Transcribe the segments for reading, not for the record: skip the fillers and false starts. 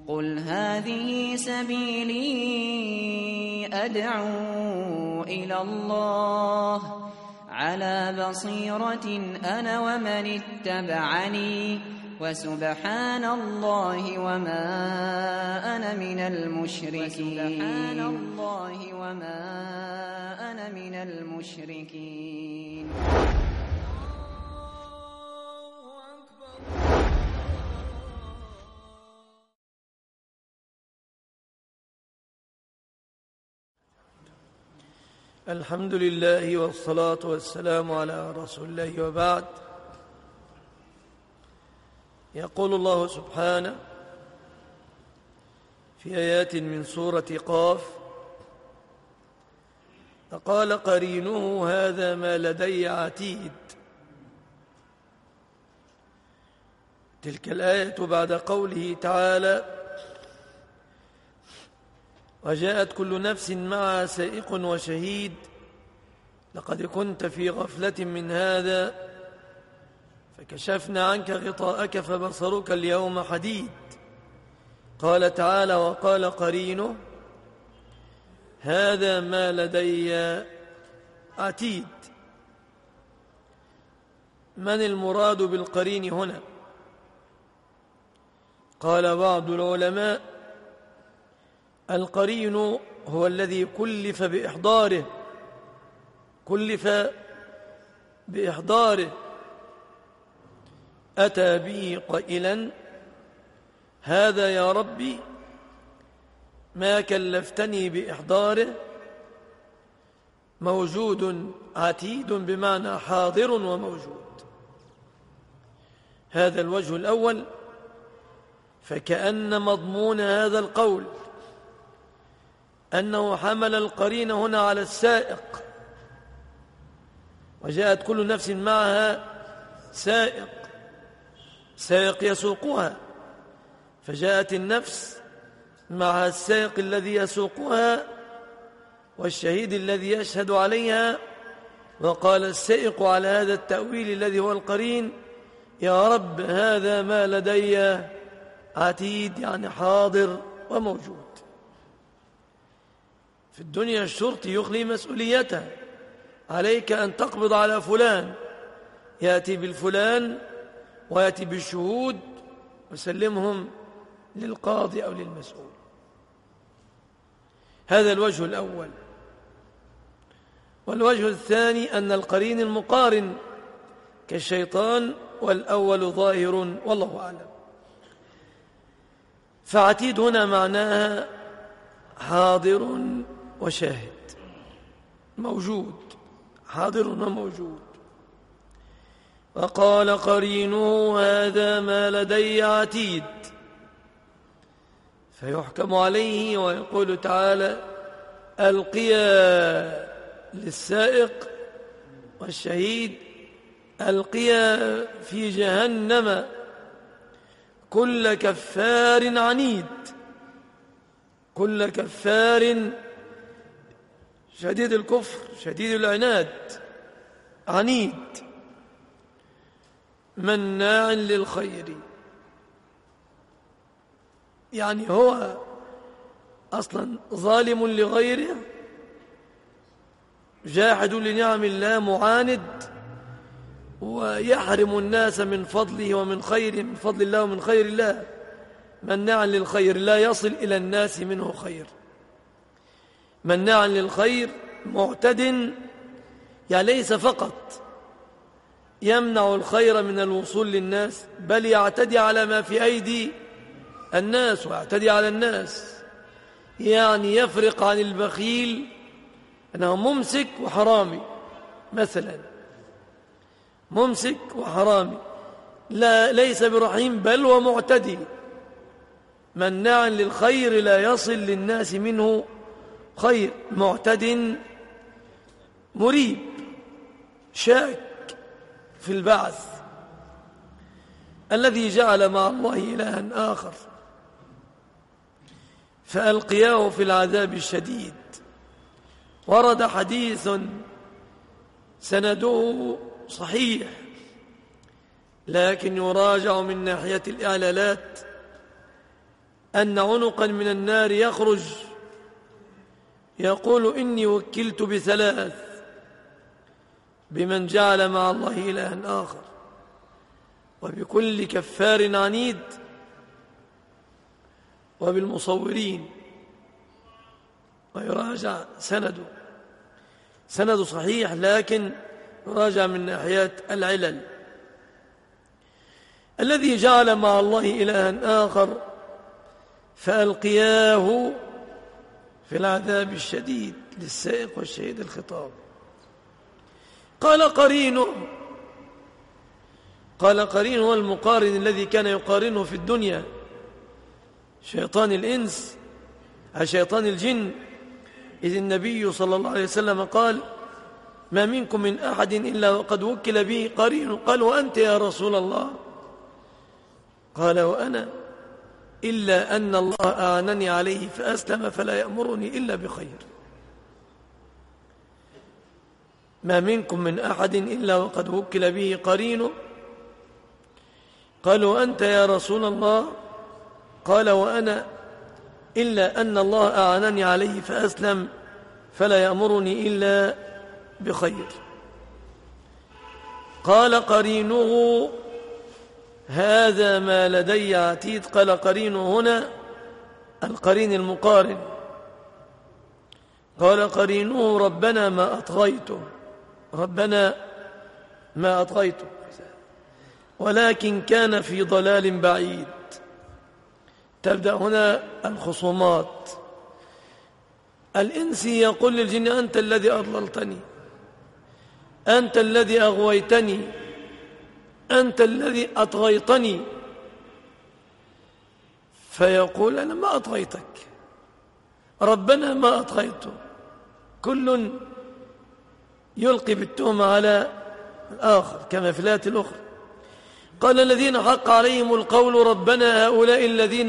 قل هذه سبيلي أدعو إلى الله على بصيرة أنا ومن اتبعني وسبحان الله وما أنا من المشركين. الحمد لله والصلاة والسلام على رسول الله، وبعد. يقول الله سبحانه في آيات من سورة قاف: فقال قرينه هذا ما لدي عتيد. تلك الآية بعد قوله تعالى: وجاءت كل نفس معها سائق وشهيد لقد كنت في غفلة من هذا فكشفنا عنك غطاءك فبصرك اليوم حديد. قال تعالى: وقال قرينه هذا ما لدي عتيد. من المراد بالقرين هنا؟ قال بعض العلماء: القرين هو الذي كلف بإحضاره أتى به قائلا: هذا يا ربي ما كلفتني بإحضاره. موجود عتيد بمعنى حاضر وموجود. هذا الوجه الأول. فكأن مضمون هذا القول أنه حمل القرين هنا على السائق، وجاءت كل نفس معها سائق يسوقها، فجاءت النفس مع السائق الذي يسوقها والشهيد الذي يشهد عليها. وقال السائق على هذا التأويل الذي هو القرين: يا رب هذا ما لدي عتيد، يعني حاضر وموجود. في الدنيا الشرطي يخلي مسؤوليته، عليك أن تقبض على فلان، يأتي بالفلان ويأتي بالشهود وسلمهم للقاضي أو للمسؤول. هذا الوجه الأول. والوجه الثاني أن القرين المقارن كالشيطان، والأول ظاهر والله أعلم. فعتيد هنا معناها حاضر وشاهد، موجود، حاضر وموجود. وقال قرينه هذا ما لدي عتيد، فيحكم عليه. ويقول تعالى: ألقيا للسائق والشهيد: ألقيا في جهنم كل كفار عنيد. كل كفار شديد الكفر، شديد العناد، عنيد، مناع للخير. يعني هو أصلا ظالم لغيره، جاحد لنعم الله، معاند، ويحرم الناس من فضله ومن خيره، من فضل الله ومن خير الله. مناع للخير، لا يصل إلى الناس منه خير. مناع للخير، معتد، يعني ليس فقط يمنع الخير من الوصول للناس، بل يعتدي على ما في أيدي الناس ويعتدي على الناس. يعني يفرق عن البخيل أنه ممسك وحرامي مثلا، ممسك وحرامي، ليس برحيم بل ومعتدي. مناع للخير، لا يصل للناس منه خير، معتد، مريب، شاك في البعث، الذي جعل مع الله إلها آخر، فألقياه في العذاب الشديد. ورد حديث سنده صحيح، لكن يراجع من ناحية الإعلالات أن عنقا من النار يخرج يقول إني وكلت بثلاث: بمن جعل مع الله إلها آخر، وبكل كفار عنيد، وبالمصورين. ويراجع سند صحيح، لكن يراجع من ناحية العلل. الذي جعل مع الله إلها آخر فألقياه في العذاب الشديد. للسائق والشهيد الخطاب. قال قرينه المقارن الذي كان يقارنه في الدنيا، شيطان الإنس شيطان الجن. إذ النبي صلى الله عليه وسلم قال: ما منكم من أحد إلا وقد وكل به قرين. قال: وأنت يا رسول الله؟ قال: وأنا، إلا أن الله أعانني عليه فأسلم فلا يأمرني إلا بخير. ما منكم من أحد إلا وقد وكل به قرين. قال: وأنت يا رسول الله؟ قال: وأنا، إلا أن الله أعانني عليه فأسلم فلا يأمرني إلا بخير. قال قرينه: هذا ما لدي عتيد. قال قرينه هنا القرين المقارن. قال قرينه: ربنا ما أطغيته ولكن كان في ضلال بعيد. تبدأ هنا الخصومات. الإنسي يقول للجن: أنت الذي أضللتني، أنت الذي أغويتني، أنت الذي أطغيتني. فيقول: أنا ما أطغيتك، ربنا ما أطغيته. كل يلقي بالتهمة على الآخر كما في الآية الأخرى. قال الذين حق عليهم القول: ربنا هؤلاء الذين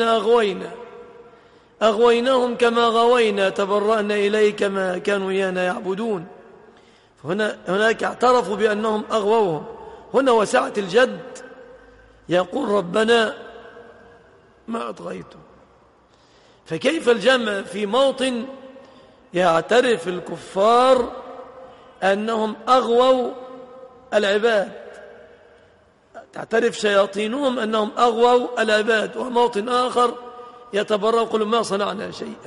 أغويناهم كما غوينا، تبرأنا إليك ما كانوا إيانا يعبدون. هناك اعترفوا بأنهم أغووهم. هنا وسعة الجد يقول: ربنا ما أطغيته. فكيف الجمع في موطن يعترف الكفار أنهم أغووا العباد، تعترف شياطينهم أنهم أغووا العباد، وموطن آخر يتبرأ ويقول: ما صنعنا شيئا.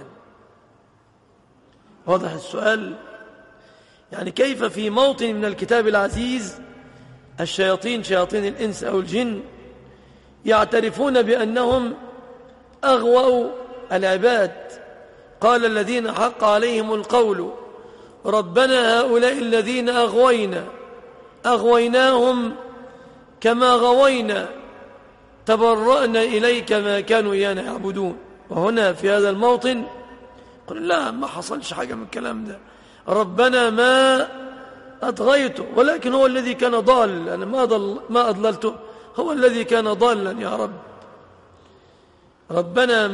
واضح السؤال؟ يعني كيف في موطن من الكتاب العزيز شياطين الإنس أو الجن يعترفون بأنهم أغووا العباد؟ قال الذين حق عليهم القول: ربنا هؤلاء الذين أغويناهم كما غوينا، تبرأنا إليك ما كانوا إيانا يعبدون. وهنا في هذا الموطن قل: لا، ما حصلش حاجة من الكلام ده، ربنا ما أطغيته، ولكن هو الذي كان ضال، أنا ما أضللته، هو الذي كان ضالا يا رب. ربنا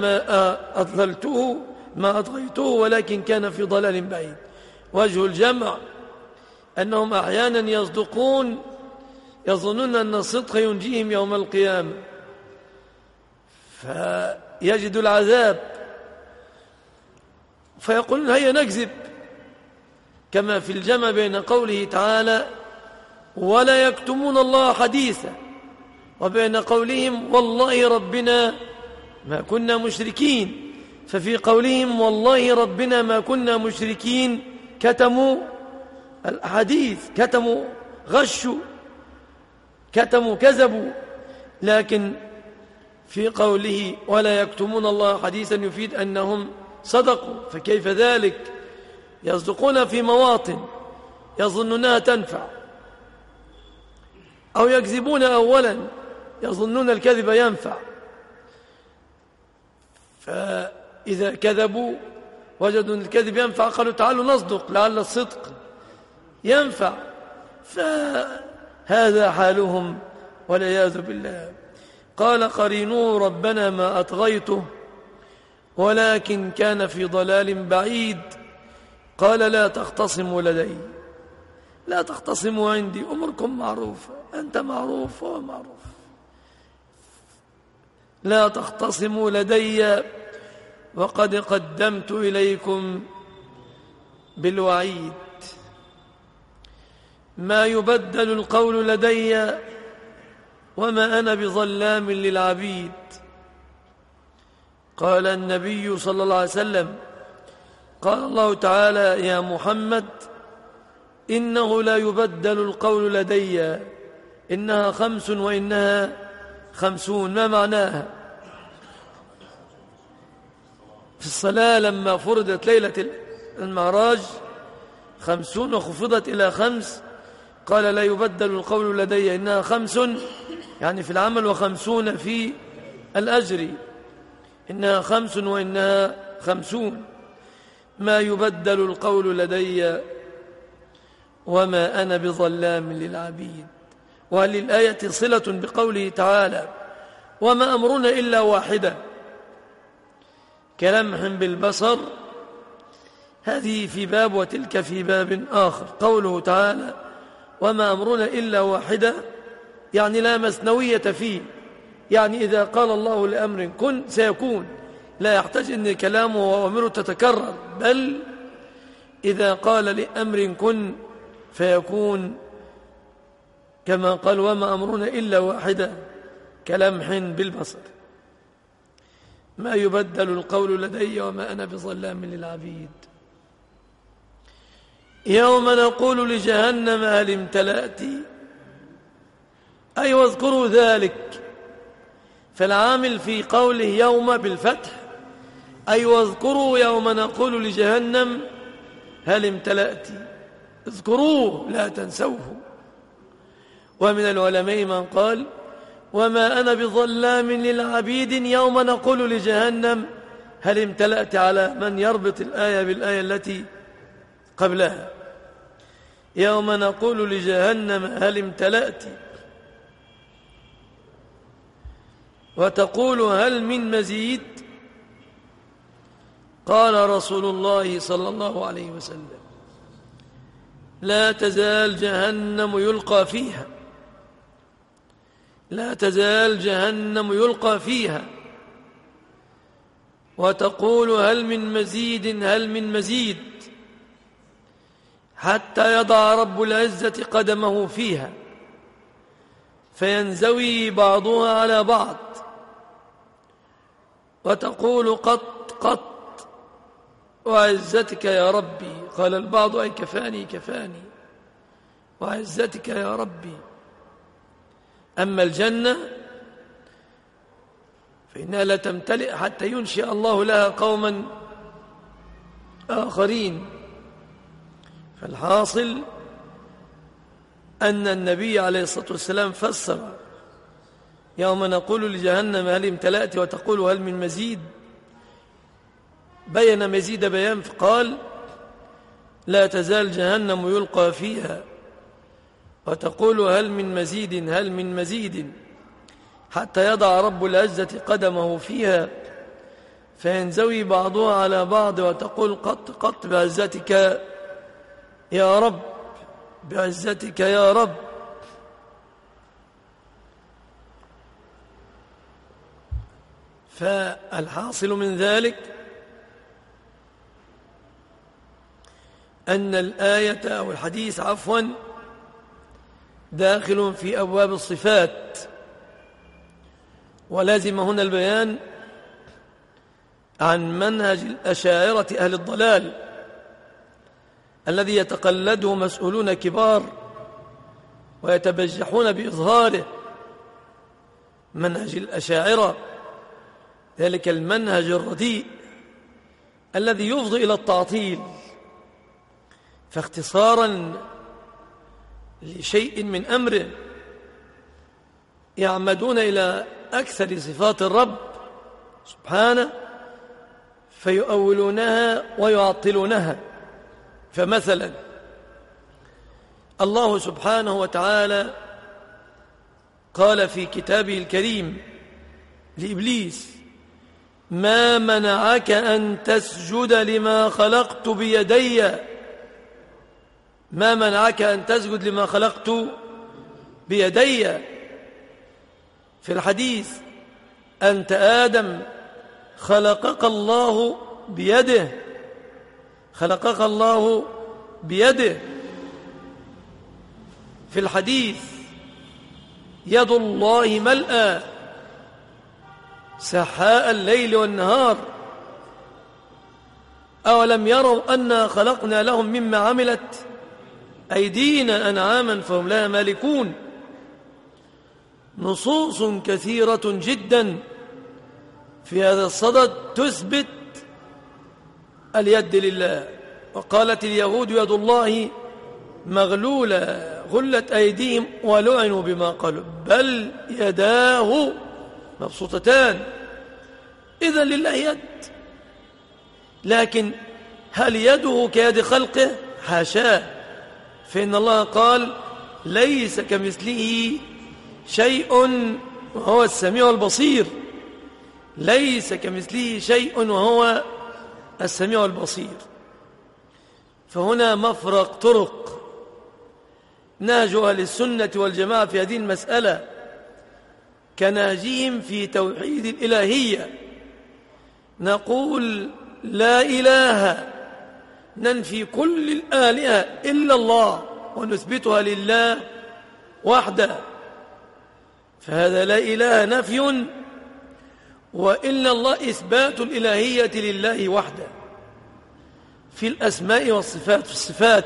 ما أطغيته ولكن كان في ضلال بعيد. وجه الجمع أنهم أحيانا يصدقون، يظنون أن الصدق ينجيهم يوم القيامة، فيجد العذاب فيقولون: هيا نكذب، كما في الجمع بين قوله تعالى: ولا يكتمون الله حديثا، وبين قولهم: والله ربنا ما كنا مشركين. ففي قولهم والله ربنا ما كنا مشركين كتموا الحديث، كتموا، غشوا، كتموا، كذبوا. لكن في قوله ولا يكتمون الله حديثا يفيد أنهم صدقوا. فكيف ذلك؟ يصدقون في مواطن يظنونها تنفع، أو يكذبون أولا يظنون الكذب ينفع، فإذا كذبوا وجدوا الكذب ينفع قالوا: تعالوا نصدق لعل الصدق ينفع. فهذا حالهم والعياذ بالله. قال قرينه: ربنا ما أطغيته ولكن كان في ضلال بعيد. قال: لا تختصموا لدي، لا تختصموا عندي، أمركم معروفة، أنت معروف وهو معروف. لا تختصموا لدي وقد قدمت إليكم بالوعيد. ما يبدل القول لدي وما أنا بظلام للعبيد. قال النبي صلى الله عليه وسلم: قال الله تعالى: يا محمد إنه لا يبدل القول لدي، إنها 5 وإنها 50. ما معناها؟ في الصلاة لما فرضت ليلة المعراج 50 وخفضت إلى 5، قال: لا يبدل القول لدي، إنها 5 يعني في العمل و50 في الأجر، إنها 5 وإنها 50. ما يبدل القول لدي وما أنا بظلام للعبيد. وهل للآية صلة بقوله تعالى: وما أمرنا إلا واحدة كلمح بالبصر؟ هذه في باب وتلك في باب آخر. قوله تعالى: وما أمرنا إلا واحدة يعني لا مثنوية فيه، يعني إذا قال الله لأمر كن سيكون، لا يحتاج أن كلامه وأمره تتكرر، بل إذا قال لأمر كن فيكون، كما قال: وما أمرنا إلا واحدة كلمح بالبصر. ما يبدل القول لدي وما أنا بظلام للعبيد. يوم نقول لجهنم هل امتلأت، أي واذكروا ذلك. فالعامل في قوله يوم بالفتح، أي واذكروا يوم نقول لجهنم هل امتلأت، اذكروه لا تنسوه. ومن العلماء من قال: وما أنا بظلام للعبيد يوم نقول لجهنم هل امتلأت، على من يربط الآية بالآية التي قبلها. يوم نقول لجهنم هل امتلأت وتقول هل من مزيد. قال رسول الله صلى الله عليه وسلم: لا تزال جهنم يلقى فيها، لا تزال جهنم يلقى فيها وتقول هل من مزيد، هل من مزيد، حتى يضع رب العزة قدمه فيها فينزوي بعضها على بعض وتقول قط قط وعزتك يا ربي. قال البعض: أي كفاني كفاني وعزتك يا ربي. أما الجنة فإنها لا تمتلئ حتى ينشئ الله لها قوما آخرين. فالحاصل أن النبي عليه الصلاة والسلام فسر يوم نقول لجهنم هل امتلأت وتقول هل من مزيد، بين مزيد بيان، فقال: لا تزال جهنم يلقى فيها وتقول هل من مزيد، هل من مزيد، حتى يضع رب العزة قدمه فيها فينزوي بعضها على بعض وتقول قط قط بعزتك يا رب، بعزتك يا رب. فالحاصل من ذلك أن الآية أو الحديث عفوا داخل في أبواب الصفات، ولازم هنا البيان عن منهج الأشاعرة أهل الضلال الذي يتقلده مسؤولون كبار ويتبجحون بإظهاره. منهج الأشاعرة ذلك المنهج الرديء الذي يفضي إلى التعطيل، فاختصارا لشيء من أمره يعمدون إلى أكثر صفات الرب سبحانه فيؤولونها ويعطلونها. فمثلا الله سبحانه وتعالى قال في كتابه الكريم لإبليس: ما منعك أن تسجد لما خلقت بيدي، ما منعك أن تسجد لما خلقت بيدي. في الحديث أنت آدم خلقك الله بيده، خلقك الله بيده. في الحديث يد الله ملأى سحاء الليل والنهار، أولم يروا أنا خلقنا لهم مما عملت أيدينا أنعاما فهم لها مالكون. نصوص كثيرة جدا في هذا الصدد تثبت اليد لله. وقالت اليهود يد الله مغلولة غلت أيديهم ولعنوا بما قالوا بل يداه مبسوطتان. إذن لله يد، لكن هل يده كيد خلقه؟ حاشاه، فإن الله قال ليس كمثله شيء وهو السميع البصير. ليس كمثله شيء وهو السميع البصير. فهنا مفرق طرق. نهج أهل السنة والجماعة في هذه المسألة كنهجهم في توحيد الإلهية. نقول لا إله، ننفي كل الآلهة إلا الله ونثبتها لله وحده. فهذا لا إله نفي، وإلا الله إثبات الإلهية لله وحده في الأسماء والصفات. في الصفات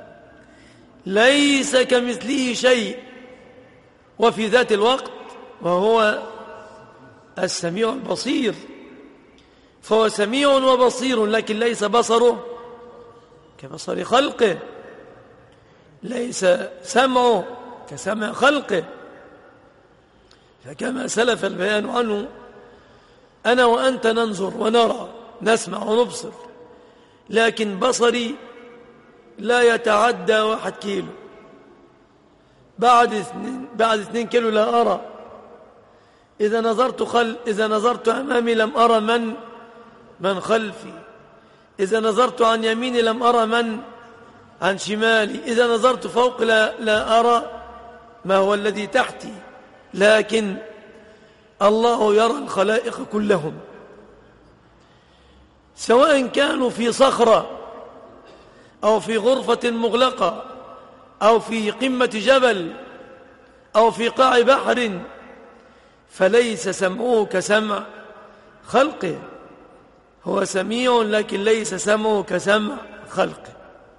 ليس كمثله شيء، وفي ذات الوقت وهو السميع البصير. فهو سميع وبصير، لكن ليس بصره كبصر خلقه، ليس سمعه كسمع خلقه. فكما سلف البيان عنه أنا وأنت ننظر ونرى، نسمع ونبصر، لكن بصري لا يتعدى 1 كيلو. بعد 2 كيلو لا أرى. إذا نظرت أمامي لم أرى من خلفي. إذا نظرت عن يميني لم أرى من عن شمالي. إذا نظرت فوق لا أرى ما هو الذي تحتي. لكن الله يرى الخلائق كلهم، سواء كانوا في صخرة أو في غرفة مغلقة أو في قمة جبل أو في قاع بحر، فليس سمعه كسمع خلقه. هو سميع لكن ليس سمعه كسمع خلقه.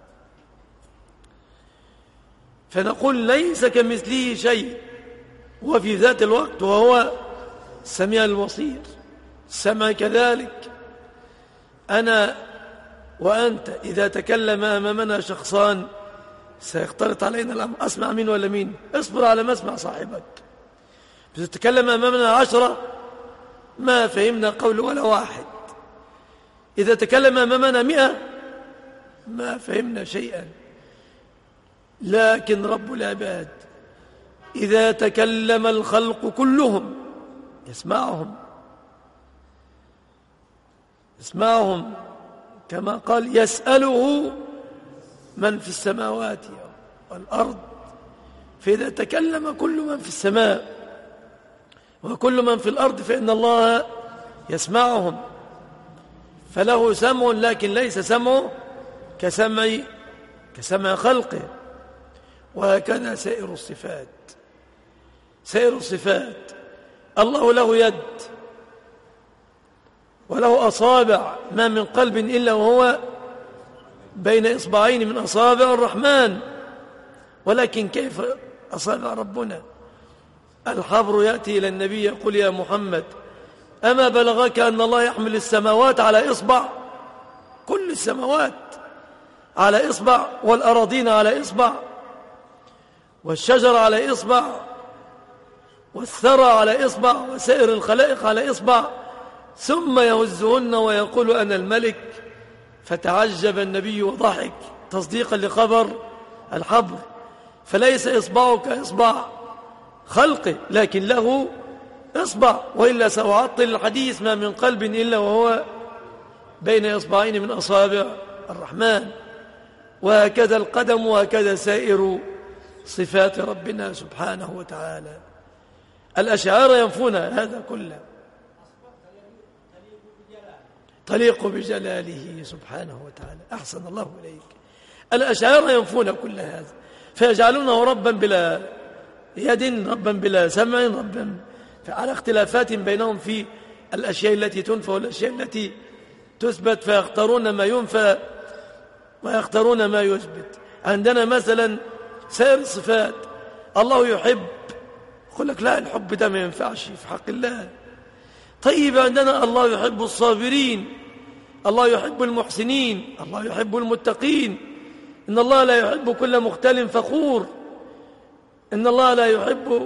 فنقول ليس كمثله شيء، وفي ذات الوقت وهو السميع البصير. السمع كذلك. أنا وأنت إذا تكلم أمامنا شخصان سيختلط علينا الأمر، أسمع مين ولا مين؟ اصبر على ما اسمع صاحبك. إذا تكلم أمامنا 10 ما فهمنا قول ولا واحد. إذا تكلم أمامنا 100 ما فهمنا شيئا. لكن رب العباد إذا تكلم الخلق كلهم يسمعهم كما قال يسأله من في السماوات والأرض. فإذا تكلم كل من في السماء وكل من في الأرض فإن الله يسمعهم. فله سمع لكن ليس سمعه كسمع خلقه. وهكذا سائر الصفات. الله له يد وله أصابع، ما من قلب إلا وهو بين إصبعين من أصابع الرحمن. ولكن كيف أصابع ربنا؟ الحبر يأتي إلى النبي يقول يا محمد أما بلغك أن الله يحمل السماوات على إصبع؟ كل السماوات على إصبع، والأراضين على إصبع، والشجر على إصبع، والثرى على إصبع، وسائر الخلائق على إصبع، ثم يهزهن ويقول أنا الملك. فتعجب النبي وضحك تصديقا لخبر الحبر. فليس إصبعه كإصبع خلقه، لكن له إصبع، وإلا سأعطل الحديث ما من قلب إلا وهو بين إصبعين من أصابع الرحمن. وهكذا القدم، وهكذا سائر صفات ربنا سبحانه وتعالى. الأشاعرة ينفون هذا كله، تليق بجلاله سبحانه وتعالى. أحسن الله إليك. الأشاعرة ينفون كل هذا فيجعلونه ربا بلا يد، ربا بلا سمع، ربا على اختلافات بينهم في الأشياء التي تنفى والأشياء التي تثبت، فيختارون ما ينفى ويختارون ما يثبت. عندنا مثلا سائر الصفات، الله يحب، يقول لك لا الحب ده ما ينفعش في حق الله. طيب عندنا الله يحب الصابرين، الله يحب المحسنين، الله يحب المتقين، إن الله لا يحب كل مختال فخور، إن الله لا يحب،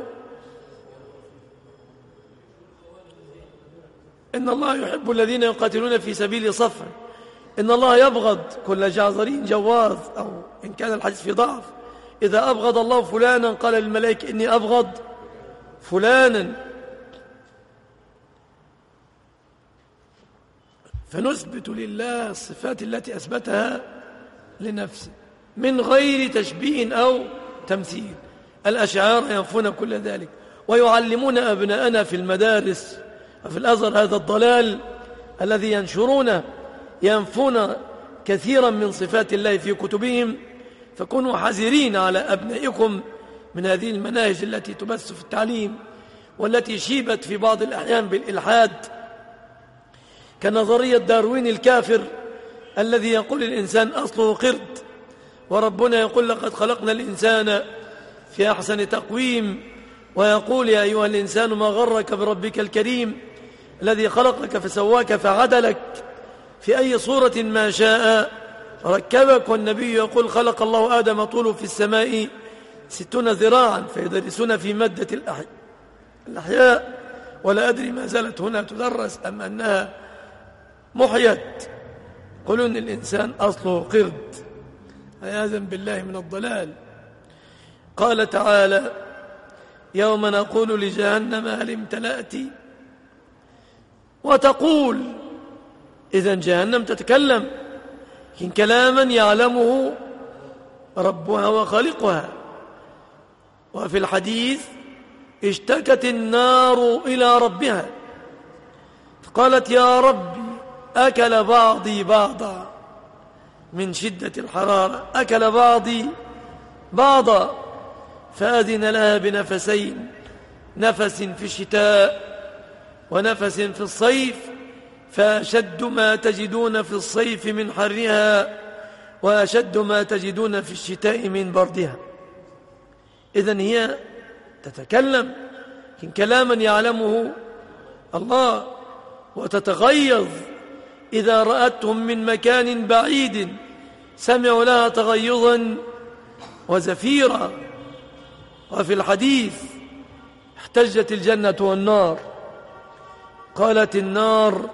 إن الله يحب الذين يقاتلون في سبيل صفا، إن الله يبغض كل جعذري جواظ، أو إن كان الحديث في ضعف، إذا أبغض الله فلانا قال للملائكة إني أبغض فلانا. فنثبت لله الصفات التي أثبتها لنفسه من غير تشبيه أو تمثيل. الأشاعرة ينفون كل ذلك ويعلمون أبناءنا في المدارس وفي الأزهر هذا الضلال الذي ينشرونه، ينفون كثيرا من صفات الله في كتبهم. فكونوا حذرين على أبنائكم من هذه المناهج التي تبث في التعليم والتي شيبت في بعض الأحيان بالإلحاد، كنظرية داروين الكافر الذي يقول الإنسان أصله قرد، وربنا يقول لقد خلقنا الإنسان في أحسن تقويم، ويقول يا أيها الإنسان ما غرك بربك الكريم الذي خلقك فسواك فعدلك في أي صورة ما شاء ركبك. والنبي يقول خلق الله آدم طوله في السماء 60 ذراعا، فيدرسون في مادة الأحياء، ولا أدري ما زالت هنا تدرس أم أنها محيت، يقولون الإنسان أصله قرد، عياذا بالله من الضلال. قال تعالى يوم نقول لجهنم هل امتلأت، وتقول، إذن جهنم تتكلم إن كلاما يعلمه ربها وخالقها. وفي الحديث اشتكت النار إلى ربها فقالت يا ربي أكل بعضي بعضا، من شدة الحرارة أكل بعضي بعضا، فأذن لها بنفسين، نفس في الشتاء ونفس في الصيف، فأشد ما تجدون في الصيف من حرها وأشد ما تجدون في الشتاء من بردها. إذن هي تتكلم إن كلاما يعلمه الله، وتتغيظ إذا رأتهم من مكان بعيد سمعوا لها تغيظا وزفيرا. وفي الحديث احتجت الجنة والنار، قالت النار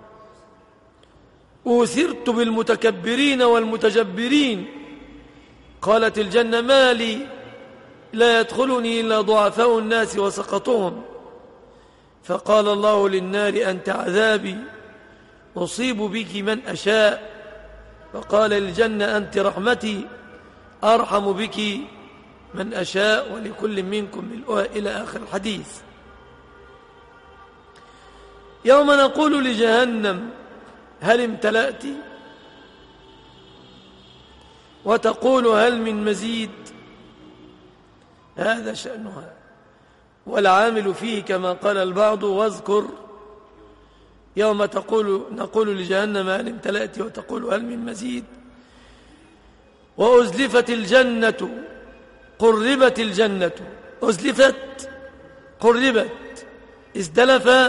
أوثرت بالمتكبرين والمتجبرين، قالت الجنة ما لي لا يدخلني إلا ضعفاء الناس وسقطهم. فقال الله للنار أنت عذابي أصيب بك من أشاء، وقال للجنة أنت رحمتي أرحم بك من أشاء ولكل منكم ملؤها، إلى آخر الحديث. يوم نقول لجهنم هل امتلأت، وتقول هل من مزيد، هذا شأنها. والعامل فيه كما قال البعض واذكر يوم نقول لجهنم هل امتلأت وتقول هل من مزيد. وأزلفت الجنة قربت الجنة، أزلفت قربت، ازدلف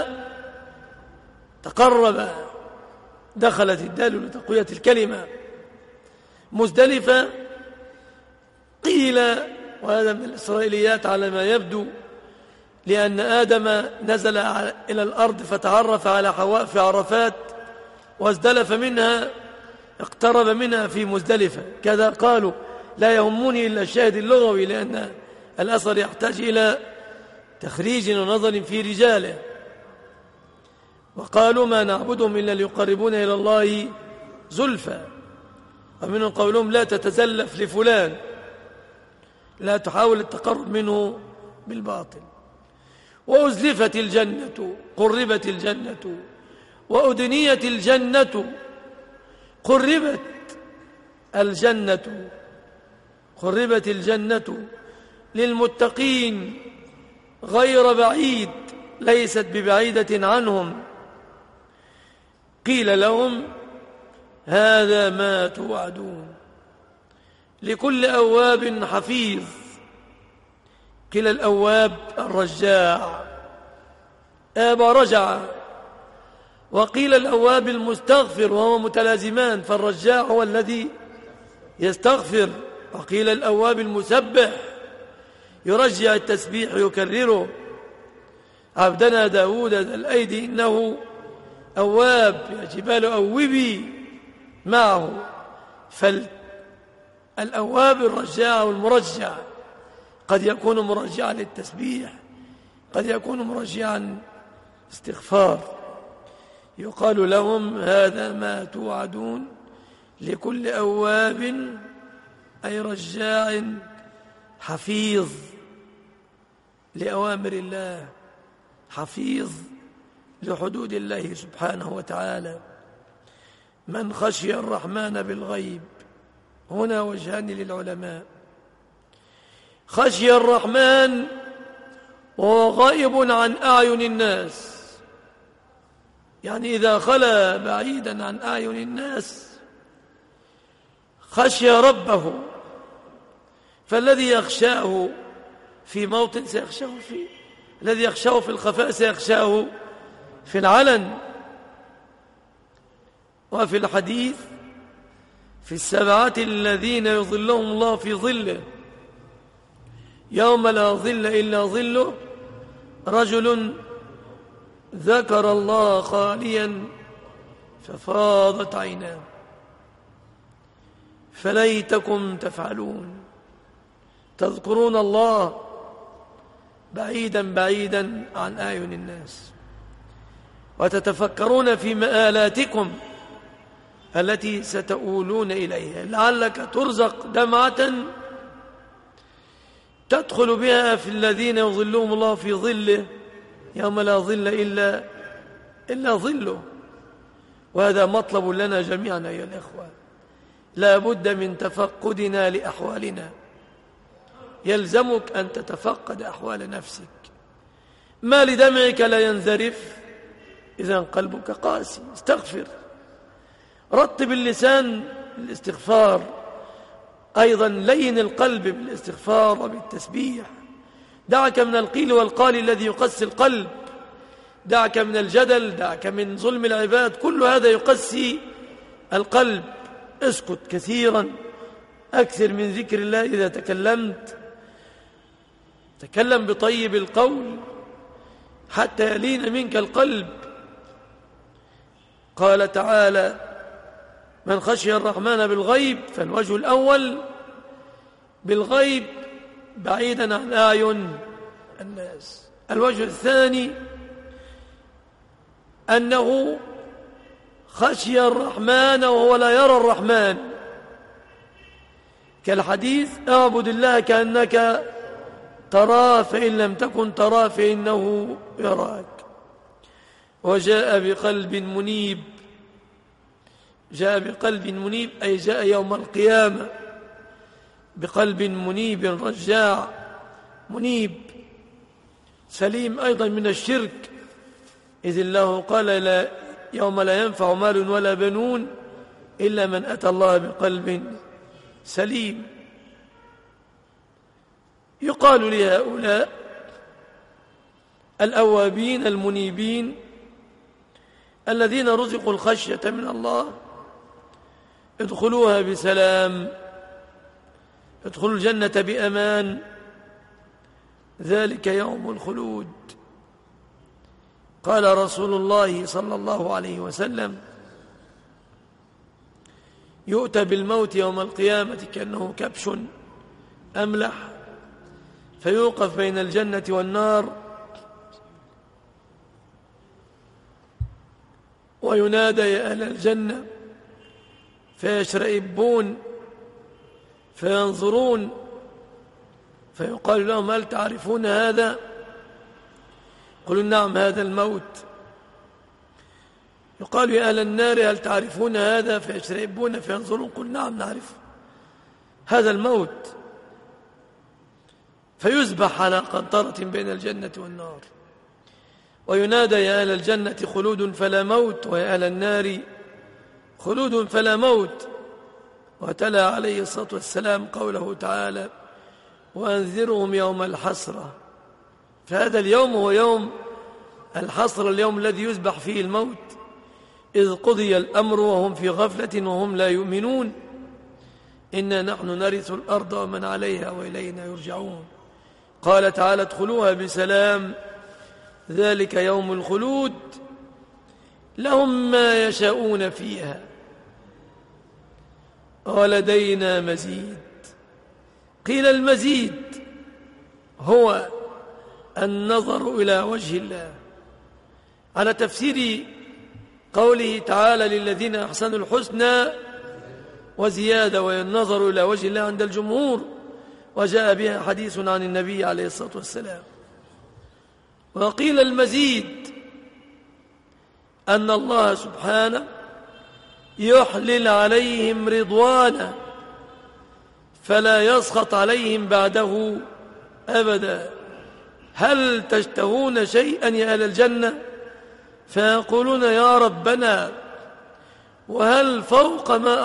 تقرب، دخلت الدال لتقوية الكلمة. مزدلفة قيل، وهذا من الإسرائيليات على ما يبدو، لأن آدم نزل إلى الأرض فتعرف على حواء في عرفات وازدلف منها، اقترب منها في مزدلفة، كذا قالوا. لا يهمني إلا الشاهد اللغوي، لأن الأثر يحتاج إلى تخريج ونظر في رجاله. وقالوا ما نعبدهم إلا ليقربونا إلى الله زلفى. ومنهم قولهم لا تتزلف لفلان، لا تحاول التقرب منه بالباطل. وأزلفت الجنة قربت الجنة وأدنيت الجنة، قربت الجنة للمتقين غير بعيد، ليست ببعيدة عنهم. قيل لهم هذا ما توعدون لكل أواب حفيظ. قيل الأواب الرجاع، آب رجع، وقيل الأواب المستغفر، وهو متلازمان، فالرجاع هو الذي يستغفر. وقيل الأواب المسبح، يرجع التسبيح يكرره. عبدنا داود ذا الأيدي إنه أواب، يا جبال أوبي معه. فالأواب الرجاع والمرجع، قد يكون مرجعا للتسبيح، قد يكون مرجعا استغفار. يقال لهم هذا ما توعدون لكل أواب، أي رجاع حفيظ لأوامر الله، حفيظ لحدود الله سبحانه وتعالى. من خشي الرحمن بالغيب، هنا وجهان للعلماء. خشي الرحمن وهو غائب عن أعين الناس، يعني إذا خلا بعيدا عن أعين الناس خشي ربه. فالذي يخشاه في موطن سيخشاه فيه، الذي يخشاه في الخفاء سيخشاه في العلن. وفي الحديث في السبعة الذين يظلهم الله في ظله يوم لا ظل إلا ظله، رجل ذكر الله خاليا ففاضت عيناه. فليتكم تفعلون، تذكرون الله بعيدا بعيدا عن أعين الناس، وتتفكرون في مآلاتكم التي ستؤولون إليها، لعلك ترزق دمعة تدخل بها في الذين يظلهم الله في ظله يوم لا ظل إلا ظله. وهذا مطلب لنا جميعا أيها الإخوة، لا بد من تفقدنا لأحوالنا. يلزمك أن تتفقد أحوال نفسك. ما لدمعك لا ينذرف إذا قلبك قاسي؟ استغفر، رطب اللسان بالاستغفار، أيضا لين القلب بالاستغفار وبالتسبيح. دعك من القيل والقال الذي يقسي القلب، دعك من الجدل، دعك من ظلم العباد، كل هذا يقسي القلب. اسكت كثيرا، أكثر من ذكر الله إذا تكلمت، تكلم بطيب القول حتى يلين منك القلب. قال تعالى من خشي الرحمن بالغيب، فالوجه الأول بالغيب بعيدا عن أعين الناس. الوجه الثاني أنه خشي الرحمن وهو لا يرى الرحمن، كالحديث اعبد الله كأنك تراه فإن لم تكن تراه فإنه يراك. وجاء بقلب منيب، جاء بقلب منيب أي جاء يوم القيامة بقلب منيب رجاع منيب سليم أيضا من الشرك، إذ الله قال لا يوم لا ينفع مال ولا بنون إلا من أتى الله بقلب سليم. يقال لهؤلاء الأوابين المنيبين الذين رزقوا الخشية من الله ادخلوها بسلام، ادخلوا الجنة بأمان، ذلك يوم الخلود. قال رسول الله صلى الله عليه وسلم يؤتى بالموت يوم القيامة كأنه كبش أملح، فيوقف بين الجنة والنار وينادى يا أهل الجنة، فيشرئبون فينظرون، فيقال لهم هل تعرفون هذا؟ قلوا نعم هذا الموت. يقال يا أهل النار هل تعرفون هذا؟ فيشرئبون فينظرون، قل نعم نعرف هذا الموت، فيذبح على قنطرة بين الجنة والنار، وينادى يا أهل الجنة خلود فلا موت، ويا أهل النار خلود فلا موت. وتلا عليه الصلاة والسلام قوله تعالى وأنذرهم يوم الحسرة، فهذا اليوم هو يوم الحسرة، اليوم الذي يذبح فيه الموت، إذ قضي الأمر وهم في غفلة وهم لا يؤمنون، إنا نحن نرث الأرض ومن عليها وإلينا يرجعون. قال تعالى ادخلوها بسلام ذلك يوم الخلود لهم ما يشاءون فيها ولدينا مزيد. قيل المزيد هو النظر إلى وجه الله، على تفسير قوله تعالى للذين أحسنوا الحسنى وزيادة، والنظر إلى وجه الله عند الجمهور، وجاء بها حديث عن النبي عليه الصلاة والسلام. وقيل المزيد أن الله سبحانه يحلل عليهم رضوانا فلا يسخط عليهم بعده أبدا. هل تشتهون شيئا يا أهل الجنة؟ فيقولون يا ربنا وهل فوق ما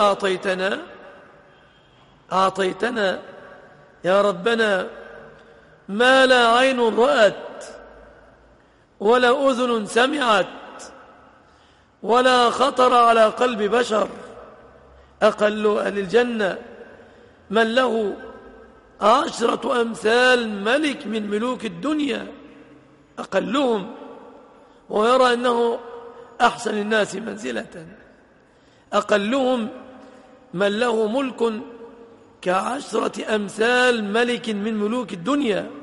أعطيتنا يا ربنا ما لا عين رأت ولا أذن سمعت ولا خطر على قلب بشر. أقل أهل الجنة من له 10 أمثال ملك من ملوك الدنيا، أقلهم، ويرى أنه أحسن الناس منزلة. أقلهم من له ملك ك10 أمثال ملك من ملوك الدنيا،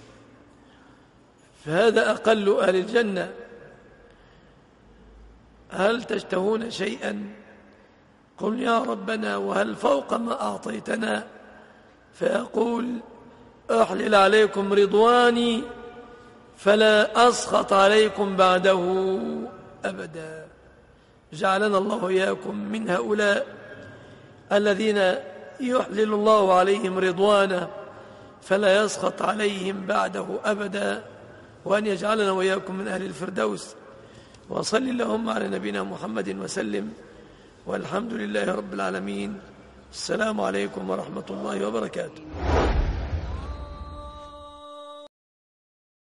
فهذا أقل أهل الجنة. هل تشتهون شيئا؟ قل يا ربنا وهل فوق ما أعطيتنا؟ فيقول أحلل عليكم رضواني فلا أسخط عليكم بعده أبدا. جعلنا الله إياكم من هؤلاء الذين يحلل الله عليهم رضوانه فلا يسخط عليهم بعده أبدا، وأن يجعلنا وإياكم من أهل الفردوس. وصل اللهم على نبينا محمد وسلم، والحمد لله رب العالمين. السلام عليكم ورحمة الله وبركاته.